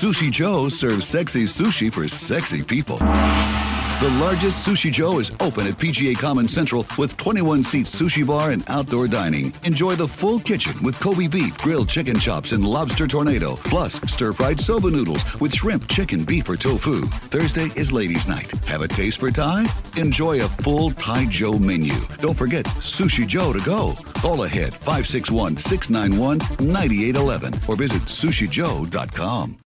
Sushi Joe serves sexy sushi for sexy people. The largest Sushi Joe is open at PGA Commons Central with 21-seat sushi bar and outdoor dining. Enjoy the full kitchen with Kobe beef, grilled chicken chops, and lobster tornado. Plus, stir-fried soba noodles with shrimp, chicken, beef, or tofu. Thursday is ladies' night. Have a taste for Thai? Enjoy a full Thai Joe menu. Don't forget Sushi Joe to go. Call ahead 561-691-9811 or visit sushijoe.com.